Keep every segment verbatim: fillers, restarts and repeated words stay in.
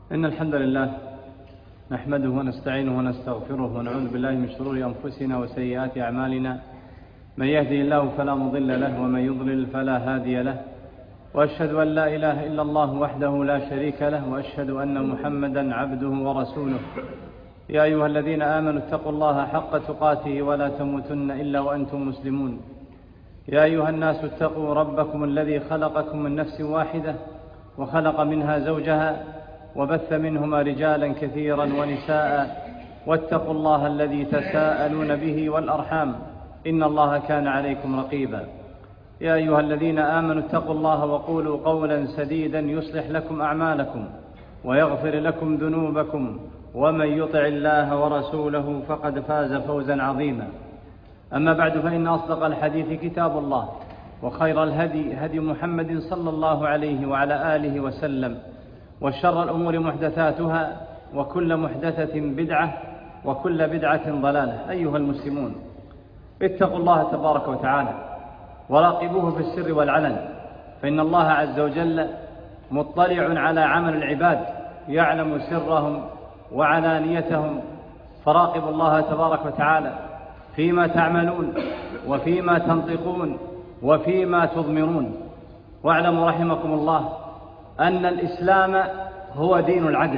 إن الحمد لله نحمده ونستعينه ونستغفره ونعوذ بالله من شرور أنفسنا وسيئات أعمالنا، من يهدي الله فلا مضل له ومن يضلل فلا هادي له، وأشهد أن لا إله إلا الله وحده لا شريك له، وأشهد أن محمدا عبده ورسوله. يا أيها الذين آمنوا اتقوا الله حق تقاته ولا تموتن إلا وأنتم مسلمون. يا أيها الناس اتقوا ربكم الذي خلقكم من نفس واحدة وخلق منها زوجها وبث منهما رجالا كثيرا ونساء، واتقوا الله الذي تساءلون به والأرحام إن الله كان عليكم رقيبا. يا أيها الذين آمنوا اتقوا الله وقولوا قولا سديدا يصلح لكم أعمالكم ويغفر لكم ذنوبكم، ومن يطع الله ورسوله فقد فاز فوزا عظيما. أما بعد، فإن أصدق الحديث كتاب الله، وخير الهدي هدي محمد صلى الله عليه وعلى آله وسلم، وشر الأمور محدثاتها، وكل محدثة بدعة، وكل بدعة ضلالة. أيها المسلمون، اتقوا الله تبارك وتعالى وراقبوه في السر والعلن، فإن الله عز وجل مطلع على عمل العباد، يعلم سرهم وعلانيتهم، فراقبوا الله تبارك وتعالى فيما تعملون وفيما تنطقون وفيما تضمرون. واعلموا رحمكم الله أن الإسلام هو دين العدل،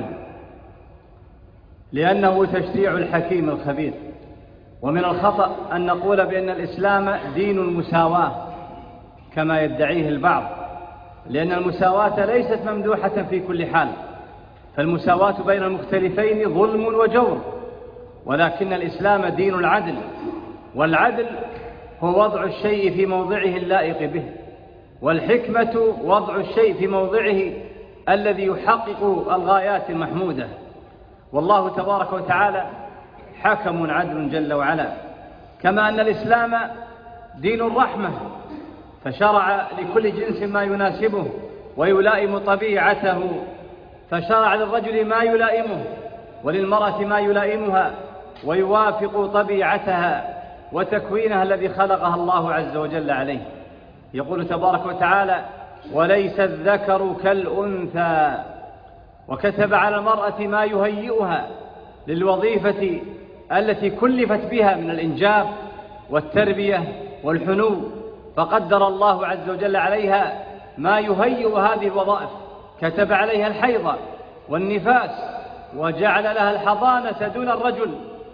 لأنه تشريع الحكيم الخبير. ومن الخطأ أن نقول بأن الإسلام دين المساواة كما يدعيه البعض، لأن المساواة ليست ممدوحة في كل حال، فالمساواة بين المختلفين ظلم وجور، ولكن الإسلام دين العدل، والعدل هو وضع الشيء في موضعه اللائق به، والحكمة وضع الشيء في موضعه الذي يحقق الغايات المحمودة. والله تبارك وتعالى حكم عدل جل وعلا. كما أن الإسلام دين الرحمة، فشرع لكل جنس ما يناسبه ويلائم طبيعته، فشرع للرجل ما يلائمه وللمرأة ما يلائمها ويوافق طبيعتها وتكوينها الذي خلقها الله عز وجل عليه. يقول تبارك وتعالى: وليس الذكر كالأنثى، وكتب على المرأة ما يهيئها للوظيفة التي كلفت بها من الإنجاب والتربية والحنو، فقدر الله عز وجل عليها ما يهيئ هذه الوظائف، كتب عليها الحيض والنفاس، وجعل لها الحضانة دون الرجل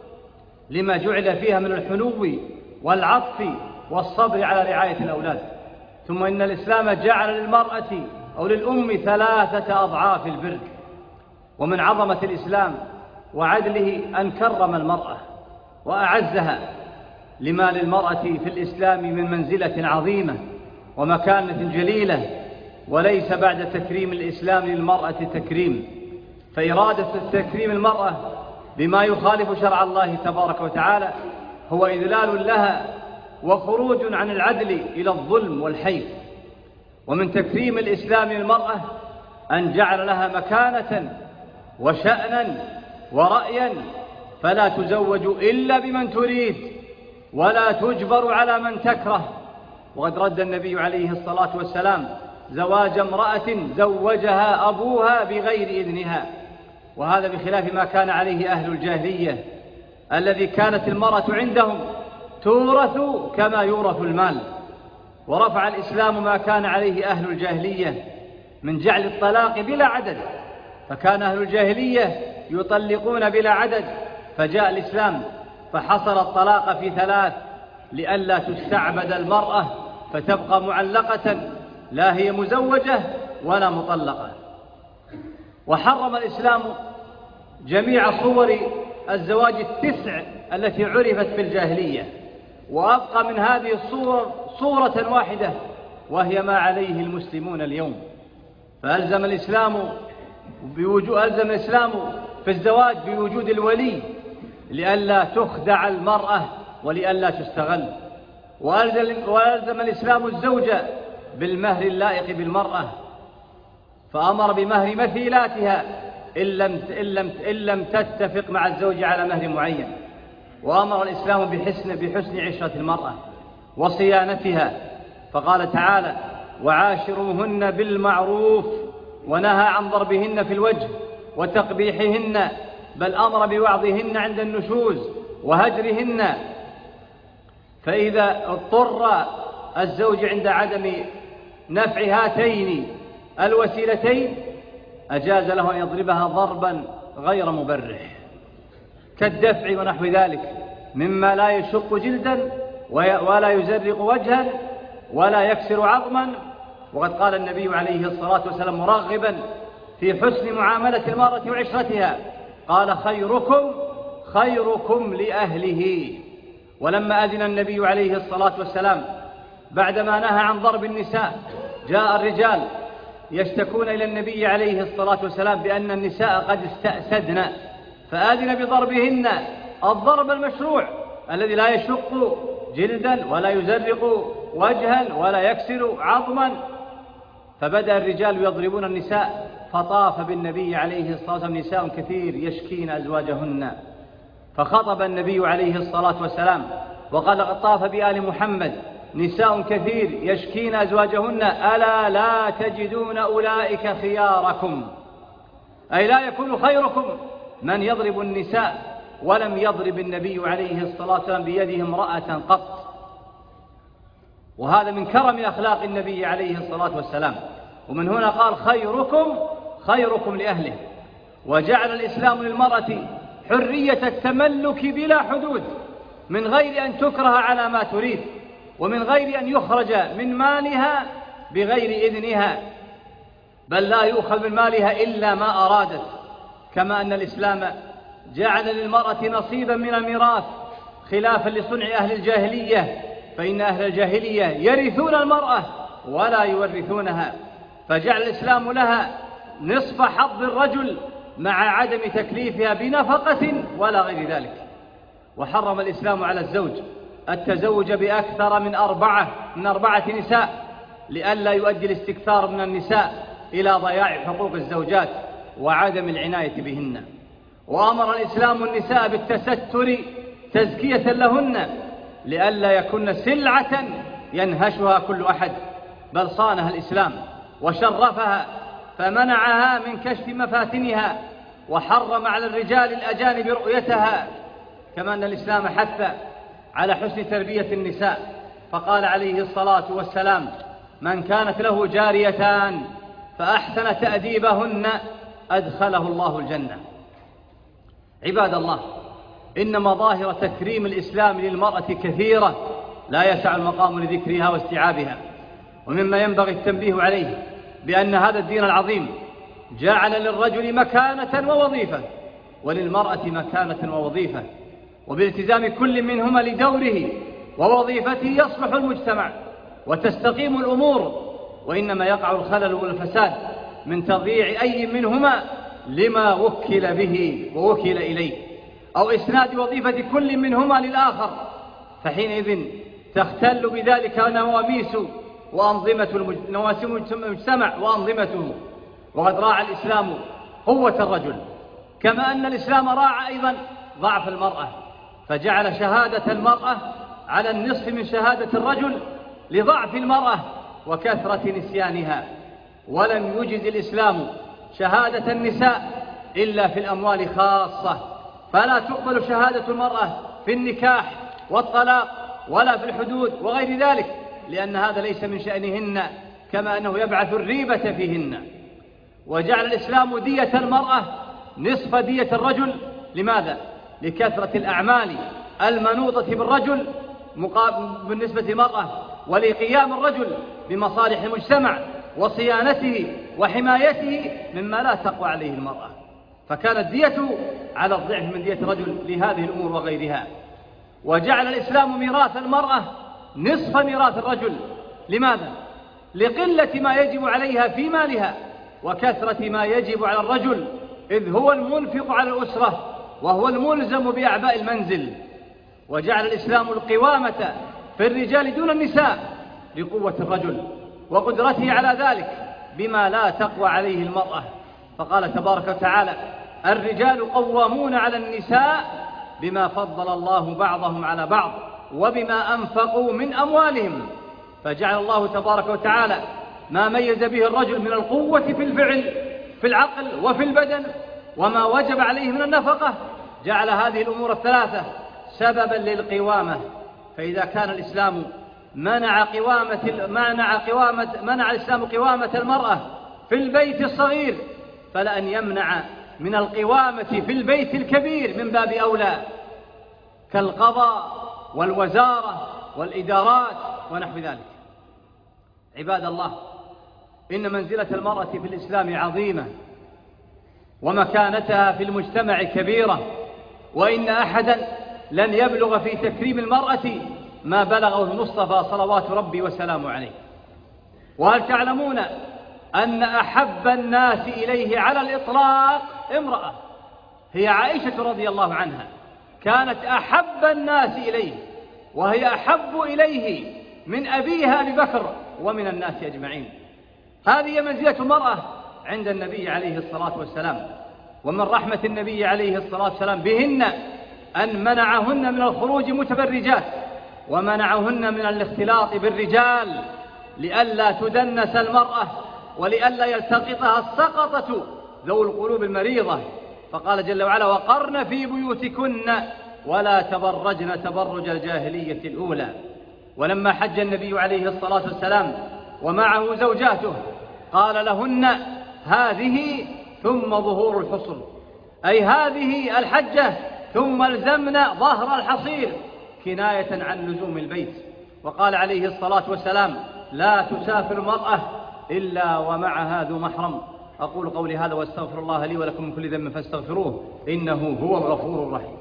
لما جعل فيها من الحنو والعطف والصبر على رعاية الأولاد. ثم إن الإسلام جعل للمرأة أو للأم ثلاثة أضعاف البر. ومن عظمة الإسلام وعدله أن كرم المرأة وأعزها، لما للمرأة في الإسلام من منزلة عظيمة ومكانة جليلة، وليس بعد تكريم الإسلام للمرأة تكريم. فإرادة تكريم المرأة بما يخالف شرع الله تبارك وتعالى هو إذلال لها وخروج عن العدل إلى الظلم والحيف. ومن تكريم الإسلام للمرأة أن جعل لها مكانة وشأنا ورأيا، فلا تزوج إلا بمن تريد ولا تجبر على من تكره. وقد رد النبي عليه الصلاة والسلام زواج امرأة زوجها أبوها بغير إذنها، وهذا بخلاف ما كان عليه أهل الجاهلية، الذي كانت المرأة عندهم تورث كما يورث المال. ورفع الإسلام ما كان عليه أهل الجاهلية من جعل الطلاق بلا عدد، فكان أهل الجاهلية يطلقون بلا عدد، فجاء الإسلام فحصر الطلاق في ثلاث، لئلا تستعبد المرأة فتبقى معلقة لا هي مزوجة ولا مطلقة. وحرم الإسلام جميع صور الزواج التسع التي عرفت في الجاهلية، وأبقى من هذه الصور صورة واحدة، وهي ما عليه المسلمون اليوم. فألزم الإسلام بوجود ألزم الإسلام في الزواج بوجود الولي، لئلا تخدع المرأة ولئلا تستغل. وألزم الإسلام الزوجة بالمهر اللائق بالمرأة، فأمر بمهر مثيلاتها إن لم, إن لم, إن لم تتفق مع الزوج على مهر معين. وأمر الإسلام بحسن, بحسن عشرة المرأة وصيانتها، فقال تعالى: وعاشروهن بالمعروف، ونهى عن ضربهن في الوجه وتقبيحهن، بل أمر بوعظهن عند النشوز وهجرهن. فإذا اضطر الزوج عند عدم نفع هاتين الوسيلتين أجاز له أن يضربها ضربا غير مبرح كالدفع ونحو ذلك، مما لا يشق جلدا ولا يزرق وجها ولا يكسر عظما. وقد قال النبي عليه الصلاة والسلام مرغبا في حسن معاملة المرأة وعشرتها، قال: خيركم خيركم لأهله. ولما أذن النبي عليه الصلاة والسلام بعدما نهى عن ضرب النساء، جاء الرجال يشتكون إلى النبي عليه الصلاة والسلام بأن النساء قد استأسدن، فآذن بضربهن الضرب المشروع الذي لا يشق جلدا ولا يزرق وجها ولا يكسر عظما. فبدأ الرجال يضربون النساء، فطاف بالنبي عليه الصلاة والسلام نساء كثير يشكين أزواجهن، فخطب النبي عليه الصلاة والسلام وقال: قد طاف بآل محمد نساء كثير يشكين أزواجهن، ألا لا تجدون أولئك خياركم، أي لا يكون خيركم من يضرب النساء. ولم يضرب النبي عليه الصلاة والسلام بيده امرأة قط، وهذا من كرم أخلاق النبي عليه الصلاة والسلام. ومن هنا قال: خيركم خيركم لأهله. وجعل الإسلام للمرأة حرية التملك بلا حدود، من غير أن تكره على ما تريد، ومن غير أن يخرج من مالها بغير إذنها، بل لا يؤخذ من مالها إلا ما أرادت. كما أن الإسلام جعل للمرأة نصيبا من الميراث خلافا لصنع أهل الجاهلية، فإن أهل الجاهلية يرثون المرأة ولا يورثونها، فجعل الإسلام لها نصف حظ الرجل مع عدم تكليفها بنفقة ولا غير ذلك. وحرم الإسلام على الزوج التزوج بأكثر من أربعة من أربعة نساء، لئلا يؤدي الاستكثار من النساء إلى ضياع حقوق الزوجات وعدم العناية بهن. وأمر الإسلام النساء بالتستر تزكية لهن، لئلا يكن سلعة ينهشها كل أحد، بل صانها الإسلام وشرفها فمنعها من كشف مفاتنها، وحرم على الرجال الأجانب رؤيتها. كما أن الإسلام حث على حسن تربية النساء، فقال عليه الصلاة والسلام: من كانت له جاريتان فأحسن تأديبهن أدخله الله الجنة. عباد الله، إن مظاهر تكريم الإسلام للمرأة كثيرة لا يسع المقام لذكرها واستيعابها. ومما ينبغي التنبيه عليه بأن هذا الدين العظيم جعل للرجل مكانة ووظيفة، وللمرأة مكانة ووظيفة، وبالتزام كل منهما لدوره ووظيفته يصلح المجتمع وتستقيم الأمور. وإنما يقع الخلل والفساد من تضييع أي منهما لما وكل به ووكل إليه، أو إسناد وظيفة كل منهما للآخر، فحينئذ تختل بذلك نواميس وأنظمة المجتمع وأنظمته. وقد راعى الإسلام قوة الرجل، كما أن الإسلام راعى أيضا ضعف المرأة، فجعل شهادة المرأة على النصف من شهادة الرجل لضعف المرأة وكثرة نسيانها. ولم يجز الإسلام شهادة النساء إلا في الأموال خاصة، فلا تقبل شهادة المرأة في النكاح والطلاق ولا في الحدود وغير ذلك، لأن هذا ليس من شأنهن، كما أنه يبعث الريبة فيهن. وجعل الإسلام دية المرأة نصف دية الرجل. لماذا؟ لكثرة الأعمال المنوطة بالرجل بالنسبة للمرأة، ولقيام الرجل بمصالح المجتمع وصيانته وحمايته مما لا تقوى عليه المرأة، فكانت دية على الضعف من دية الرجل لهذه الأمور وغيرها. وجعل الإسلام ميراث المرأة نصف ميراث الرجل. لماذا؟ لقلة ما يجب عليها في مالها وكثرة ما يجب على الرجل، إذ هو المنفق على الأسرة وهو الملزم بأعباء المنزل. وجعل الإسلام القوامة في الرجال دون النساء لقوة الرجل وقدرته على ذلك بما لا تقوى عليه المرأة، فقال تبارك وتعالى: الرجال قوامون على النساء بما فضل الله بعضهم على بعض وبما أنفقوا من أموالهم. فجعل الله تبارك وتعالى ما ميز به الرجل من القوة في الفعل في العقل وفي البدن وما وجب عليه من النفقة، جعل هذه الأمور الثلاثة سببا للقوامة. فإذا كان الإسلام منع قوامة منع قوامة منع الإسلام قوامة المرأة في البيت الصغير، فلأن يمنع من القوامة في البيت الكبير من باب أولى، كالقضاء والوزارة والإدارات ونحو ذلك. عباد الله، إن منزلة المرأة في الإسلام عظيمة، ومكانتها في المجتمع كبيرة، وإن أحدا لن يبلغ في تكريم المرأة ما بلغه المصطفى صلوات ربي وسلامه عليه. وهل تعلمون أن أحب الناس إليه على الإطلاق امرأة هي عائشة رضي الله عنها، كانت أحب الناس إليه، وهي أحب إليه من أبيها أبي بكر ومن الناس أجمعين. هذه منزلة المرأة عند النبي عليه الصلاة والسلام. ومن رحمة النبي عليه الصلاة والسلام بهن أن منعهن من الخروج متبرجات، ومنعهن من الاختلاط بالرجال، لئلا تدنس المرأة ولئلا يلتقطها السقطة ذو القلوب المريضة. فقال جل وعلا: وقرن في بيوتكن ولا تبرجن تبرج الجاهلية الأولى. ولما حج النبي عليه الصلاة والسلام ومعه زوجاته قال لهن: هذه ثم ظهور الحصر، أي هذه الحجة ثم الزمن ظهر الحصير، كناية عن لزوم البيت. وقال عليه الصلاة والسلام: لا تسافر المرأة إلا ومعها ذو محرم. أقول قولي هذا واستغفر الله لي ولكم من كل ذنب فاستغفروه إنه هو الغفور الرحيم.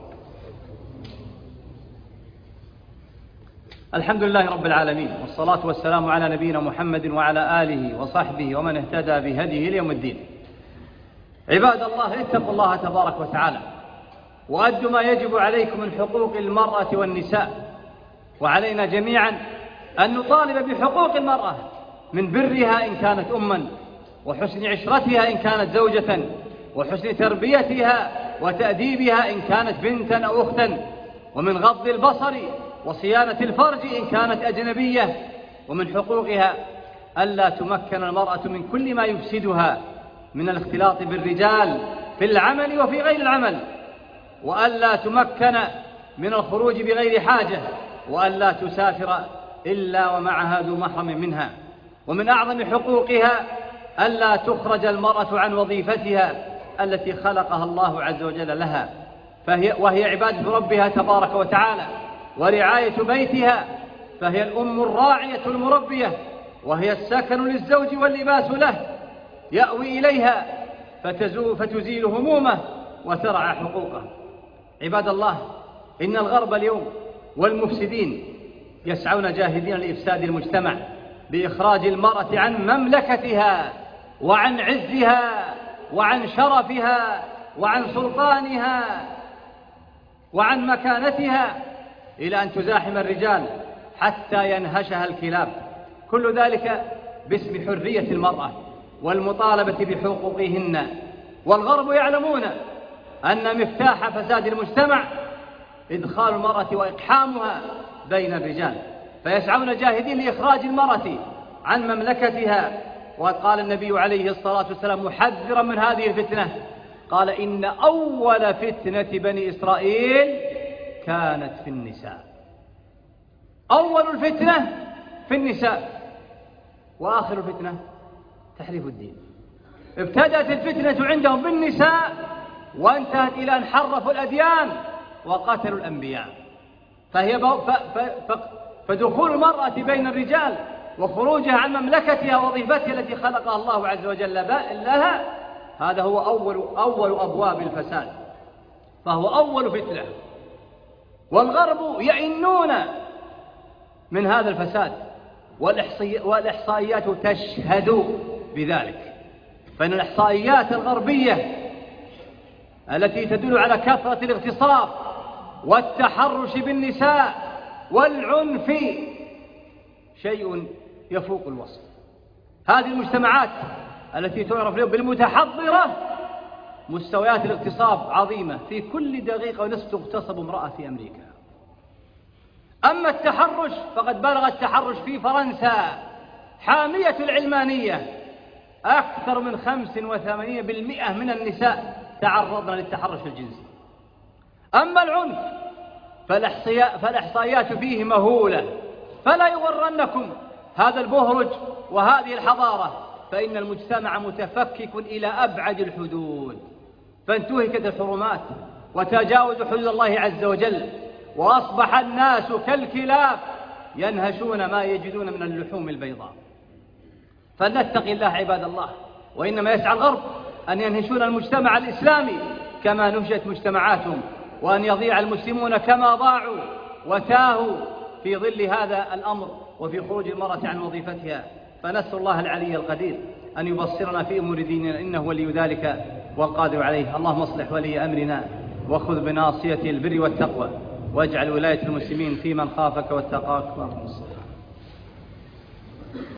الحمد لله رب العالمين، والصلاة والسلام على نبينا محمد وعلى آله وصحبه ومن اهتدى بهديه ليوم الدين. عباد الله، اتقوا الله تبارك وتعالى، وأدوا ما يجب عليكم من حقوق المرأة والنساء. وعلينا جميعا أن نطالب بحقوق المرأة من برها إن كانت أما، وحسن عشرتها إن كانت زوجة، وحسن تربيتها وتأديبها إن كانت بنتا أو أختا، ومن غض البصر وصيانة الفرج إن كانت أجنبية. ومن حقوقها ألا تمكن المرأة من كل ما يفسدها من الاختلاط بالرجال في العمل وفي غير العمل، وألا تمكن من الخروج بغير حاجة، وألا تسافر إلا ومعها ذو محرم منها. ومن أعظم حقوقها ألا تخرج المرأة عن وظيفتها التي خلقها الله عز وجل لها، فهي وهي عبادة ربها تبارك وتعالى ورعاية بيتها، فهي الأم الراعية المربية، وهي السكن للزوج واللباس له، يأوي إليها فتزيل همومه وترعى حقوقه. عباد الله، إن الغرب اليوم والمفسدين يسعون جاهدين لإفساد المجتمع بإخراج المرأة عن مملكتها وعن عزها وعن شرفها وعن سلطانها وعن مكانتها إلى أن تزاحم الرجال حتى ينهشها الكلاب. كل ذلك باسم حرية المرأة والمطالبة بحقوقهن. والغرب يعلمون أن مفتاح فساد المجتمع إدخال المرأة وإقحامها بين الرجال، فيسعون جاهدين لإخراج المرأة عن مملكتها. وقد قال النبي عليه الصلاة والسلام محذرا من هذه الفتنة، قال: إن أول فتنة بني إسرائيل كانت في النساء. أول الفتنة في النساء، وآخر الفتنة تحريف الدين. ابتدأت الفتنة عندهم بالنساء وانتهت إلى أن حرفوا الأديان وقتلوا الأنبياء. فهي ف... ف... ف... فدخول المرأة بين الرجال وخروجها عن مملكتها ووظيفتها التي خلقها الله عز وجل لها، هذا هو أول, أول أبواب الفساد، فهو أول فتنة. والغرب يئنون من هذا الفساد، والإحصائيات تشهد بذلك. فإن الإحصائيات الغربية التي تدل على كثرة الاغتصاب والتحرش بالنساء والعنف شيء يفوق الوصف. هذه المجتمعات التي تعرف اليوم بالمتحضرة مستويات الاغتصاب عظيمة، في كل دقيقة ونصف تغتصب امرأة في أمريكا. أما التحرش فقد بلغ التحرش في فرنسا حامية العلمانية أكثر من خمسة وثمانين بالمئة من النساء تعرضنا للتحرش الجنسي. أما العنف فالإحصائيات فيه مهولة، فلا يغرنكم هذا البهرج وهذه الحضارة، فإن المجتمع متفكك إلى أبعد الحدود، فانتهكت الحرمات وتجاوزوا حدود الله عز وجل، وأصبح الناس كالكلاب ينهشون ما يجدون من اللحوم البيضاء. فلنتقي الله عباد الله، وإنما يسعى الغرب أن ينهشون المجتمع الإسلامي كما نهشت مجتمعاتهم، وأن يضيع المسلمون كما ضاعوا وتاهوا في ظل هذا الأمر وفي خروج المرأة عن وظيفتها. فنسأل الله العلي القدير أن يبصرنا في أمور ديننا، إنه ولي ذلك والقادر عليه. اللهم اصلح ولي أمرنا وخذ بناصيته البر والتقوى، واجعل ولاية المسلمين في من خافك واتقاك.